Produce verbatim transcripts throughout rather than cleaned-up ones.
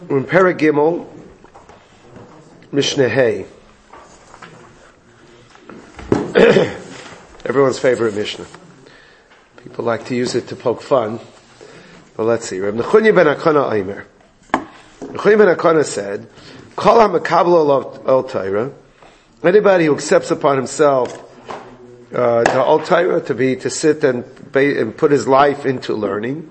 in Perek Gimel, Mishnah Hey. Everyone's favorite Mishnah. People like to use it to poke fun. But let's see. Reb Nechunya ben Akana Aimer. Nechunya ben Akana said, Kol ha-makabel al Torah, anybody who accepts upon himself uh, the al Torah, to be, to sit and, and put his life into learning,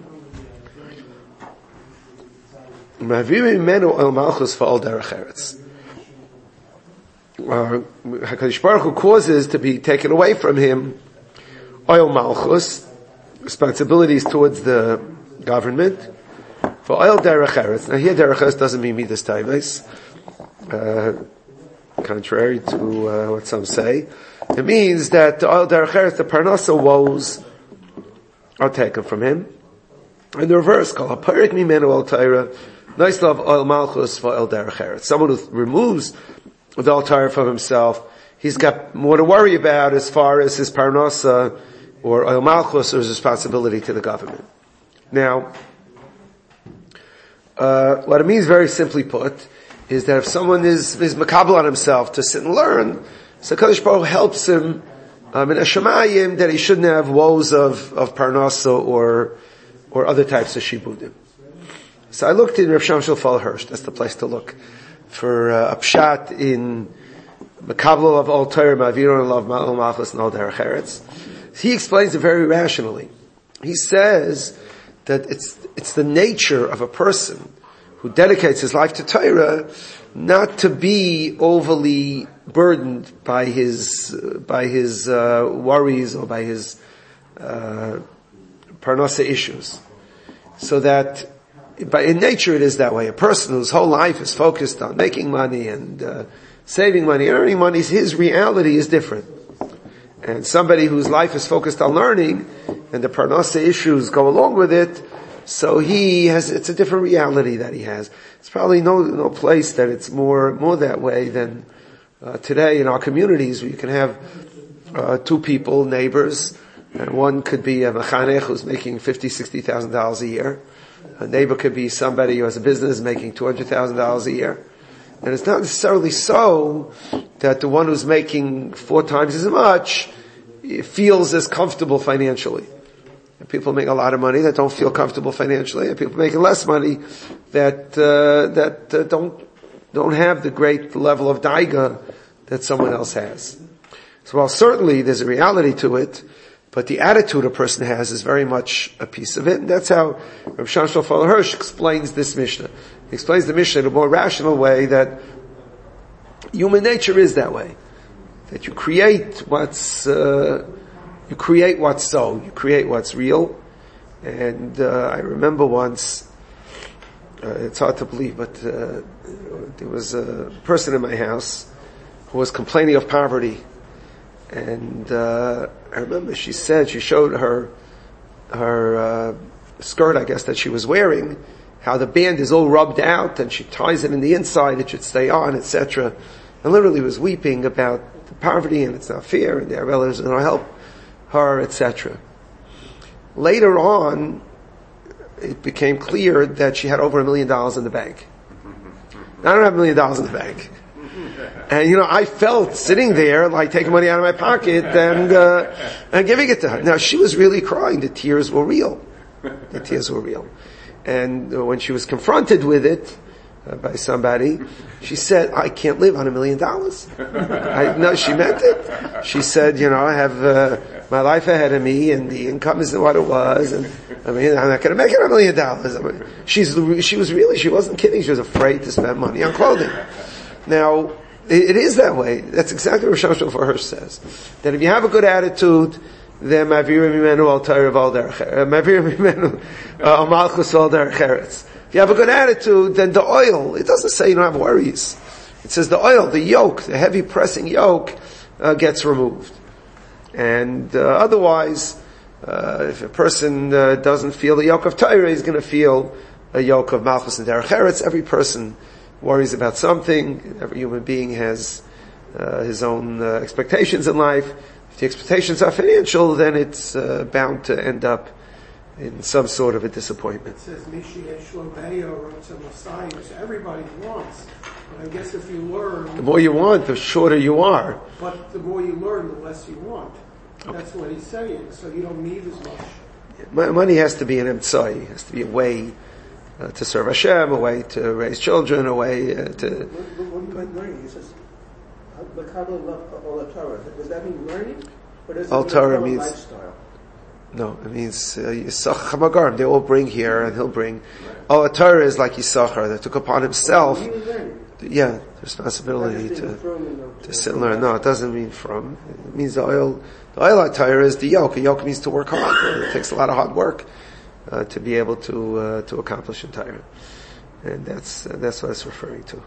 Ma'aviri mimenu el malchus fa'al derech eretz. HaKadosh Baruch Hu causes to be taken away from him oil malchus, responsibilities towards the government, for oil derech eretz. Now here derech eretz doesn't mean midas taivis, uh, contrary to uh, what some say. It means that the oil derech eretz, the parnasa woes, are taken from him. And the reverse, kol haparek mimenu el Torah, nice love oil malchus for oil derech eretz. Someone who removes the al Torah from himself, he's got more to worry about as far as his parnasa or oil malchus or his responsibility to the government. Now, uh, what it means, very simply put, is that if someone is, is makabel on himself to sit and learn, so Kadosh Baruch Hu helps him, um, in a shemayim, that he shouldn't have woes of, of parnasa or, or other types of shibudim. So I looked in Rav Shamshul Fal Hirsch, that's the place to look, for uh, a pshat in makabel of all Torah, ma'aviron love ma'al malchus and all derech eretz. He explains it very rationally. He says that it's it's the nature of a person who dedicates his life to Torah not to be overly burdened by his uh, by his uh, worries or by his uh, parnasa issues, so that. But in nature it is that way. A person whose whole life is focused on making money and uh, saving money and earning money, his reality is different. And somebody whose life is focused on learning and the parnasa issues go along with it, so he has, it's a different reality that he has. It's probably no, no place that it's more, more that way than uh, today in our communities, where you can have uh, two people, neighbors, and one could be a mechanech who's making fifty, sixty thousand dollars a year. A neighbor could be somebody who has a business making two hundred thousand dollars a year. And it's not necessarily so that the one who's making four times as much feels as comfortable financially. And people make a lot of money that don't feel comfortable financially, and people making less money that uh, that uh, don't don't have the great level of daiga that someone else has. So while certainly there's a reality to it, but the attitude a person has is very much a piece of it. And that's how Rav Shamshul Fal Hirsch explains this Mishnah. He explains the Mishnah in a more rational way, that human nature is that way. That you create what's, uh, you create what's so. You create what's real. And, uh, I remember once, uh, it's hard to believe, but, uh, there was a person in my house who was complaining of poverty. And, uh, I remember she said, she showed her, her, uh, skirt, I guess, that she was wearing, how the band is all rubbed out and she ties it in the inside, it should stay on, et cetera. And literally was weeping about the poverty and it's not fair and their relatives are going to help her, et cetera. Later on, it became clear that she had over a million dollars in the bank. I don't have a million dollars in the bank. And, you know, I felt sitting there, like taking money out of my pocket and, uh, and giving it to her. Now, she was really crying. The tears were real. The tears were real. And uh, when she was confronted with it, uh, by somebody, she said, I can't live on a million dollars. I, no, she meant it. She said, you know, I have, uh, my life ahead of me and the income isn't what it was. And, I mean, I'm not gonna make it a million dollars. I mean, she's, she was really, she wasn't kidding. She was afraid to spend money on clothing. Now, it is that way. That's exactly what Rav Shamshul Fal Hirsch says. That if you have a good attitude, then ma'avirim mimenu al Torah v'al derech eretz. Ma'avirim mimenu al malchus v'al derech eretz. If you have a good attitude, then the oil, it doesn't say you don't have worries. It says the oil, the yoke, the heavy pressing yoke, uh, gets removed. And uh, otherwise, uh, if a person uh, doesn't feel the yoke of Torah, he's going to feel a yoke of malchus and derech eretz. Every person worries about something. Every human being has uh, his own uh, expectations in life. If the expectations are financial, then it's uh, bound to end up in some sort of a disappointment. It says Mishiyesh Lobeyo wrote some Messiah, so everybody wants. But I guess if you learn... The more you want, the shorter you are. But the more you learn, the less you want. Okay. That's what he's saying, so you don't need as much. Money has to be an emtsai, has to be a way uh, to serve Hashem, a way to raise children, a way uh, to... What, what, what do you mean learning? He says, the Kabbalah of all the Torah. Does that mean learning? Or does it all mean Torah means lifestyle? No, it means uh, Yisachar Chamagarim. They all bring here, and he'll bring. All Torah is like Yisachar that took upon himself. Yeah, the responsibility to to sit and learn. No, it doesn't mean from. It means the oil. The oil of Torah is the yoke. A yoke means to work hard. It takes a lot of hard work uh, to be able to uh, to accomplish in Torah, and that's uh, that's what it's referring to.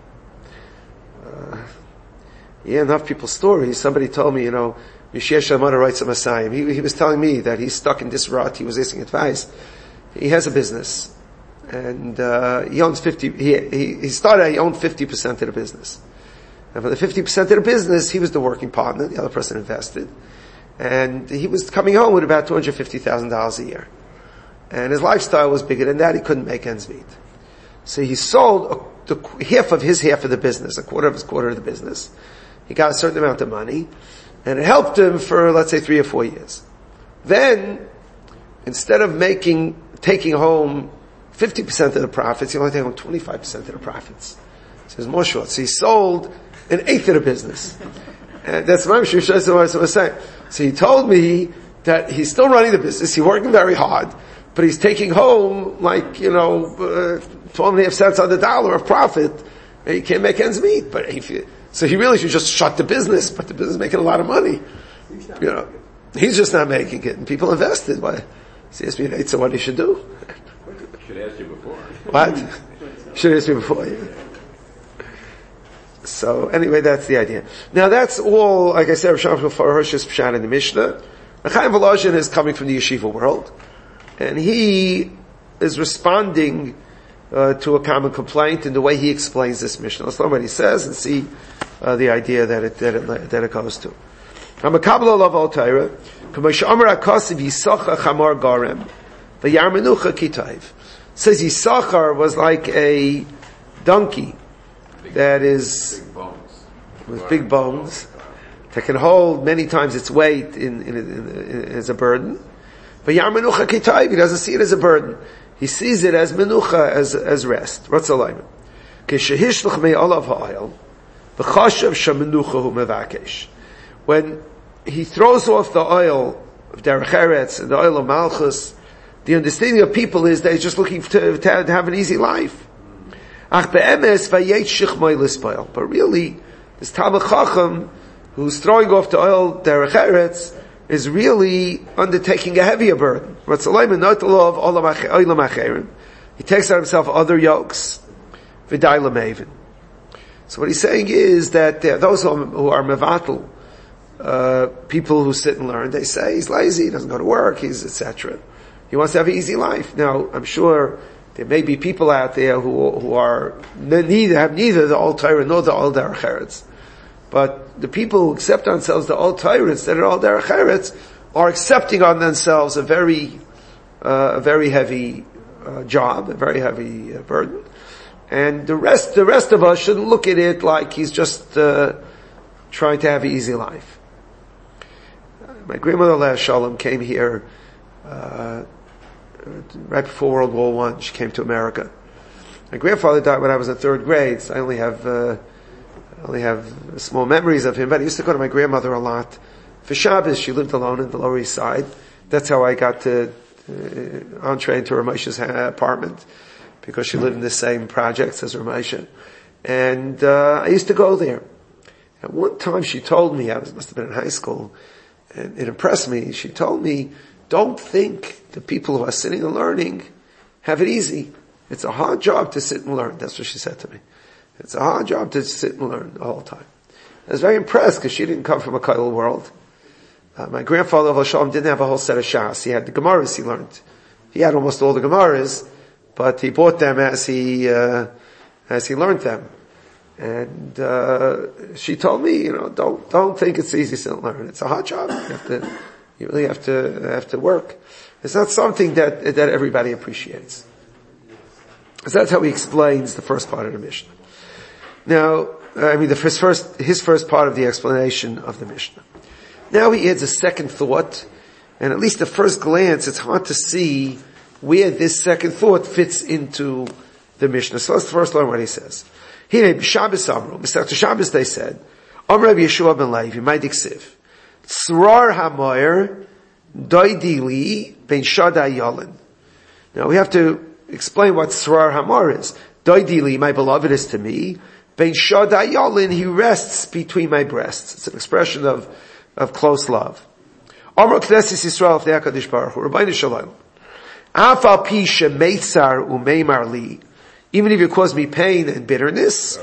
Uh, yeah, enough people's stories. Somebody told me, you know. Mishiyesh Shamana writes a Messiah. He, he was telling me that he's stuck in this rut. He was asking advice. He has a business, and uh, he owns fifty. He, he he started. He owned fifty percent of the business, and for the fifty percent of the business, he was the working partner. The other person invested, and he was coming home with about two hundred fifty thousand dollars a year, and his lifestyle was bigger than that. He couldn't make ends meet, so he sold a, the half of his half of the business, a quarter of his quarter of the business. He got a certain amount of money. And it helped him for, let's say, three or four years. Then, instead of making, taking home fifty percent of the profits, he only took home twenty-five percent of the profits. So it's more short. So he sold an eighth of the business. And that's what I was saying. So he told me that he's still running the business, he's working very hard, but he's taking home, like, you know, uh, twelve and a half cents on the dollar of profit, and he can't make ends meet. But if you, So he really should just shut the business, but the business is making a lot of money. You know, he's just not making it, and people invested. Why? So he asked me, so what he should do? Should ask you before. What? Should ask me before. Yeah. So anyway, that's the idea. Now that's all. Like I said, Rav Shalom Farhosh is Pshat in the Mishnah. Chaim Volozhin is coming from the yeshiva world, and he is responding Uh, to a common complaint in the way he explains this Mishnah. Let's learn what he says and see uh, the idea that it that it, that it goes to. I'm a Kabbalah of all Torah. K'mosh Amar Akasiv Yisachar Chamar Garem v'Yarmenucha Kitayv. Says Yisachar was like a donkey big, that is big bones. with big bones that can hold many times its weight in, in, in, in as a burden. V'Yarmenucha Kitayv. He doesn't see it as a burden. He sees it as menucha, as as rest. Ratzalayim. K'shehishluch me'alav ha'ayil, v'chashav shemenucha hu mevakesh. When he throws off the oil of derech eretz and the oil of malchus, the understanding of people is that he's just looking to, to have an easy life. Ach be'emes v'yetshich mo'ilis ba'il. But really, this Talmid Chacham who's throwing off the oil derech eretz is really undertaking a heavier burden. He takes on himself other yokes. So what he's saying is that those who are mevatel, uh, people who sit and learn, they say he's lazy, he doesn't go to work, he's et cetera. He wants to have an easy life. Now, I'm sure there may be people out there who who are neither have neither the old Torah nor the old derech eretz. But the people who accept on themselves the old Torah instead of all derech eretz are accepting on themselves a very, uh, a very heavy uh, job, a very heavy uh, burden, and the rest, the rest of us shouldn't look at it like he's just uh, trying to have an easy life. My grandmother, Leah Shalom, came here uh, right before World War One. She came to America. My grandfather died when I was in third grade, so I only have. Uh, I only have small memories of him, but I used to go to my grandmother a lot. For Shabbos, she lived alone in the Lower East Side. That's how I got to uh, entree into Ramesh's apartment, because she lived in the same projects as Ramesha. And uh, I used to go there. At one time she told me, I was, must have been in high school, and it impressed me. She told me, don't think the people who are sitting and learning have it easy. It's a hard job to sit and learn. That's what she said to me. It's a hard job to sit and learn the whole time. I was very impressed because she didn't come from a kollel world. Uh, my grandfather, Leah Shalom, didn't have a whole set of Shas. He had the Gemaras he learned. He had almost all the Gemaras, but he bought them as he, uh, as he learned them. And, uh, she told me, you know, don't, don't think it's easy to learn. It's a hard job. You have to, you really have to, have to work. It's not something that, that everybody appreciates. So that's how he explains the first part of the Mishnah. Now, I mean, the first, first, his first part of the explanation of the Mishnah. Now he adds a second thought, and at least at first glance, it's hard to see where this second thought fits into the Mishnah. So let's first learn what he says. Here, Shabbos Amru, Mister Shabbos, they said, Amr Rabbi Yeshua ben Levi, my diksiv, Tzrar hamoyer, doidi li, ben shadai yolin. Now we have to explain what Tzrar hamor is. Doidi li, my beloved is to me, ben shadai yolin, he rests between my breasts. It's an expression of, of close love. Amr Knesset Yisrael of the HaKadosh Baruch Hu, Rabbeinu Shalom. Afal pi shemeitzar umeimar li, even if you cause me pain and bitterness,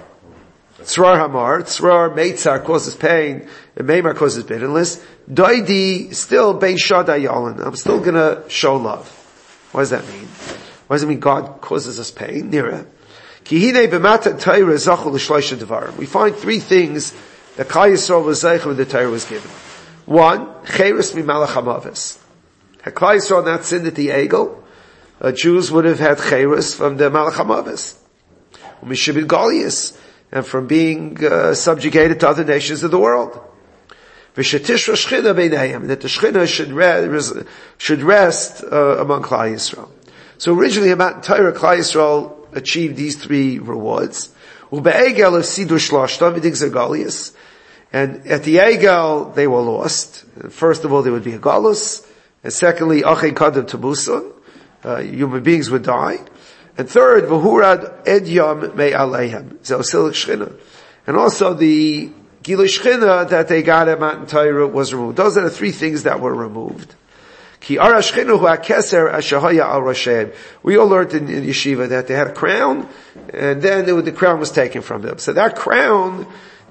Tzrar hamar, tzrar meitzar causes pain, and meimar causes bitterness, doidi, still bein shadai yolin, I'm still gonna show love. What does that mean? What does it mean God causes us pain? Nira. Ki hinei b'matan Torah zachul l'shloisha devarim. We find three things that Klal Yisrael was zeicher when the Torah was given. One, cheres mimalach hamavis. Had Klal Yisrael not sinned at the Egel, uh, Jews would have had cheres from the malach hamavis. Umishibid golias, and from being uh, subjugated to other nations of the world. V'shetishra shchina beinayim, that the shchina should rest, should rest uh, among Klal Yisrael. So originally, about Torah, Klal Yisrael achieved these three rewards. Ube'egel of sidur shloshta v'digzer golias, and at the Egel they were lost. First of all, there would be a galus, and secondly, achei kadam tabusun, uh, human beings would die. And third, v'hurad edyam me aleihem, zeosilik shchina. And also the giluy shchina that they got at Matan Torah was removed. Those are the three things that were removed. Ki ara shchina hu hakeser ashahaya al rashem. We all learned in, in yeshiva that they had a crown, and then it, the crown was taken from them. So that crown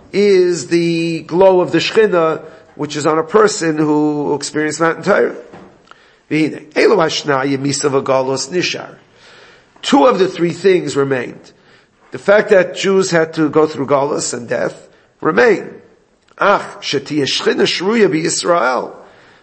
is the glow of the shchina, which is on a person who experienced Matan Torah. V'hinei, elu hashnaya misav agalos nishar. Two of the three things remained. The fact that Jews had to go through galus and death remained. Ach, shetiyah shchina shruya b'Yisrael.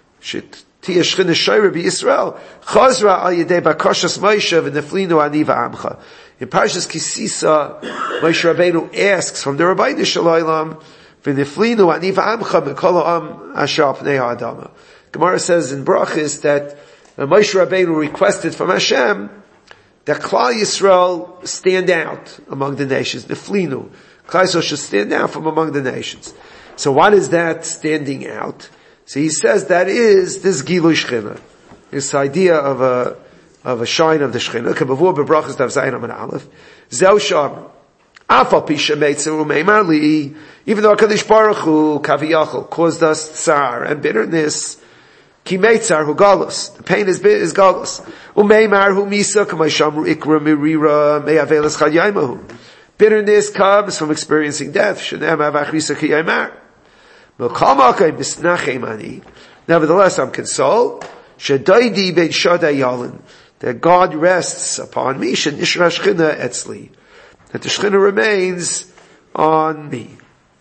Shetiyah shchina shayra b'Yisrael. Chazra al yedei bakashas Moshe v'neflinu ani v'amcha. In Parshas Kisisa, Moshe Rabbeinu asks from the Rabbeinu Shalom, v'neflinu ani v'amcha mekol ha'am asher al pnei ha'adama. Gemara says in Brachis that Moshe Rabbeinu requested from Hashem that Klal Yisrael stand out among the nations. Neflinu. Klal Yisrael should stand out from among the nations. So what is that standing out? So he says that is this Giluy Shchina. This idea of a, of a shine of the Shchina. K'bavur bebrachas dav zayin amin aleph. Zeu sham. Afal pi shemeitzer umeimar li. Even though HaKadosh Baruch Hu kaviyachol caused us tsar and bitterness, Ki meitzar hu galus. The pain is, is galus. Umeimar hu misa k'mayshamru ikra mirira me'avelas chad yaimahu. Bitterness comes from experiencing death. Shenem avachrisa ki yaimar. Melchamakay bisnachem ani. Nevertheless, I'm consoled. Shedaidi ben shadai yalin. That God rests upon me. Shenishra shchina etzli. That the shchina remains on me.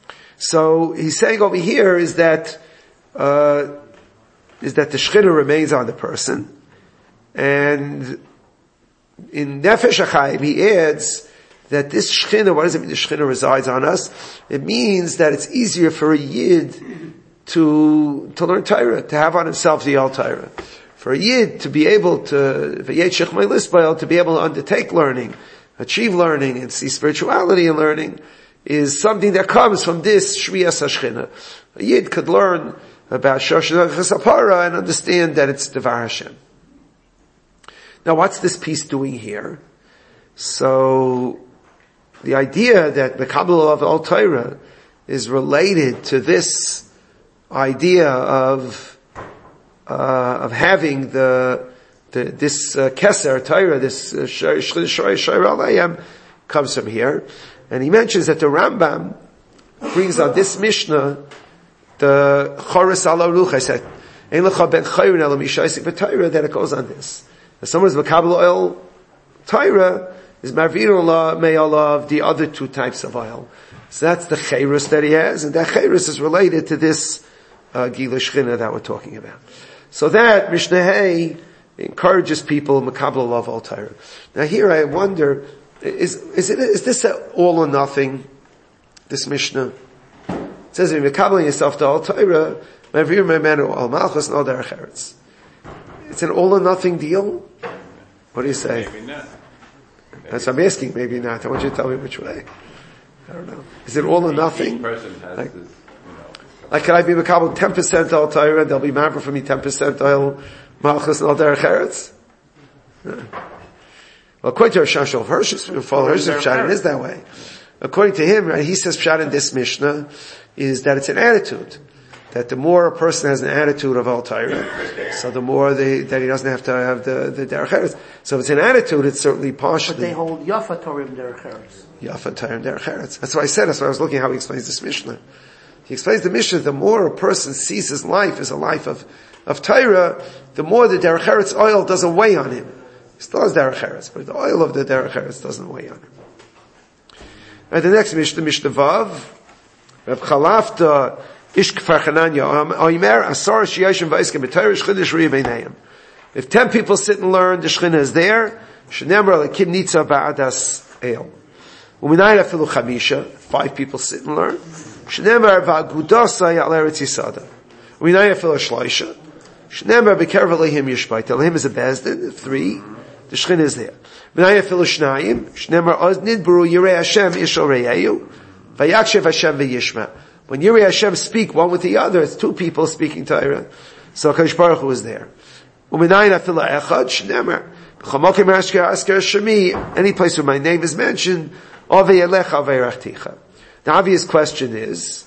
So, he's saying over here is that, uh, is that the Shechina remains on the person. And in Nefesh HaChaim, he adds that this Shechina, what does it mean the Shechina resides on us? It means that it's easier for a Yid to, to learn Torah, to have on himself the Al Torah. For a Yid to be able to, for Yid Shechmei Lisbael, to be able to undertake learning, achieve learning, and see spirituality in learning, is something that comes from this Shviyas HaShechina. A Yid could learn about Shoshan Chesapara and understand that it's Devar Hashem. Now what's this piece doing here? So, the idea that the Kabbalah of Al Torah is related to this idea of, uh, of having the, the this uh, Keser Torah, this Shai Alayim, comes from here. And he mentions that the Rambam brings on this Mishnah the Choros ala Ruch. I said, Ein lecha ben chayrin ela mishaisik b'Torah, that it goes on this. If someone's v'kabel oil Torah, is marvir olah may Allah of the other two types of oil. So that's the chayrus that he has, and that chayrus is related to this uh, Giluy Shchina that we're talking about. So that, Mishnah Hay encourages people, Makabla love al Torah. Now here I wonder, is, is it, is this a all or nothing, this Mishnah? It says, if you're Makabla yourself to al Torah, whenever you're Memenu al Malchus, no derech eretz. It's an all or nothing deal? What do you say? Maybe not. That's what I'm asking, maybe not. I want you to tell me which way. I don't know. Is it all or nothing? Each person has like, this, you know. like, can I be Makabla ten percent al Torah, and they'll be Mavra for me ten percent al Malchus and al derech eretz? Yeah. Well, according to Rosh Hashanah Hirsch, follow Hirsch's Pshat, it is that way. According to him, right, he says Pshat in this Mishnah is that it's an attitude. That the more a person has an attitude of al Torah, so the more they, that he doesn't have to have the, the derech eretz. So if it's an attitude, it's certainly partially. But they hold Yafa Torah derech eretz. Yafa Torah derech eretz. That's what I said. That's why I was looking at how he explains this Mishnah. He explains the Mishnah, the more a person sees his life as a life of, of Torah, the more the derech eretz oil doesn't weigh on him. He still has derech eretz, but the oil of the derech eretz doesn't weigh on him. Right, the next Mishnah, Mishnah Vav, Reb Chalafta, Ish Kfar Chananya, Oimer, Asar Shiyashim Vaiskim, B'Torah Shchina Shriya Beinayim. If ten people sit and learn, the Shchina is there, Shenemra Lekim Nitza Ba'adas El. Uminayra Filu Chamisha, five people sit and learn, Shenemra Va'agudasa Ya'al Eretz Yisada. Uminayra Filu Shloisha, Shenemra B'Kerva Lehim Yishbait, Lehim is a bezdin, three, the Shchina is there. Uminayra Filu Shnayim, Shenemra Oz Nidburu Yirei Hashem Ishal Reyeyu, Vayakshev Hashem V'Yishma. When Yirei Hashem speak one with the other, it's two people speaking Torah. So HaKadosh Baruch Hu is there. U'minayin afila echad shnemer. B'chamokim asker asker shemi. Any place where my name is mentioned, ovei elecha ovei rachticha. The obvious question is,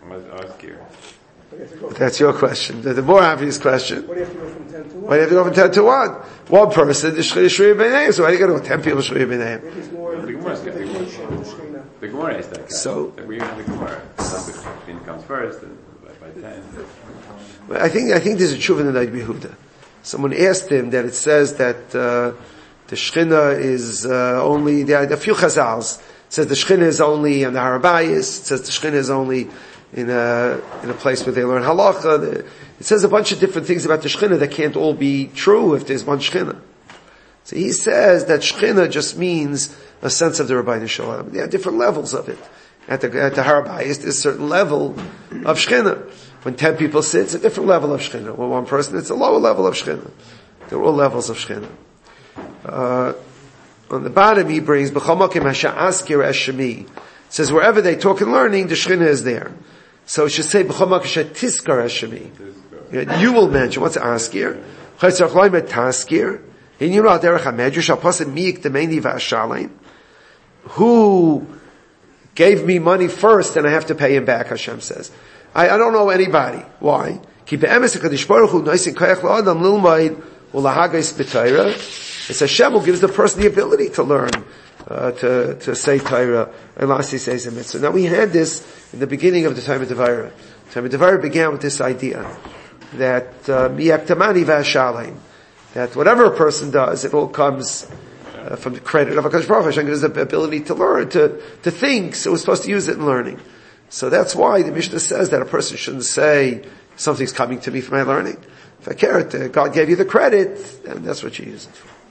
that's your question. The, the more obvious question. What do you have to go from ten to one? Why do you have to go from ten to one? One person, the Shchina Shriya B'nei. So why do you got to go ten people Shriya B'nei? Maybe it's more The Gemara is the dedication to Shekhinah. The Gemara is that. So- that we have the Gemara. Something comes first, and by, by ten. I think, I think there's a tshuva in the Na'id Yehuda. Someone asked him that it says that, uh, the Shechina is, uh, only, there are a few chazals. It says the Shechina is only in the Har Habayis. It says the Shechina is only in a, in a place where they learn halacha. It says a bunch of different things about the Shechina that can't all be true if there's one Shechina. So he says that Shechina just means a sense of the Rabbeinu Shalom. There are different levels of it. At the, at the Har Habayis, there's a certain level of Shechina. When ten people sit, it's a different level of Shechina. When one person, it's a lower level of Shechina. They're all levels of Shechina. Uh, on the bottom he brings, B'chomokim hasha'askir eshemi. Says wherever they talk and learning, the Shechina is there. So it should say, B'chomokim hasha'tiskar eshemi. You will mention, what's askir? Chaytzach loim et taskir. In Yirah derech ha-medrash, al-pasim mi'ik demeini va'ashalim. Who gave me money first and I have to pay him back, Hashem says. I, I don't know anybody. Why? Ki be'emes HaKadosh Baruch Hu noisin koyach la'adam lilmaid u'lahagais b'Torah. It's Hashem who gives the person the ability to learn, uh, to, to say Torah. Elasi says a mitzvah. Now we had this in the beginning of the time of Devarim. The time of Devarim began with this idea that, mi'ak tamani v'ashalim. That whatever a person does, it all comes Uh, from the credit of HaKadosh Baruch Hu. Hashem gives the ability to learn, to, to think, so we're supposed to use it in learning. So that's why the Mishnah says that a person shouldn't say, something's coming to me for my learning. If I care, God gave you the credit, and that's what you use it for.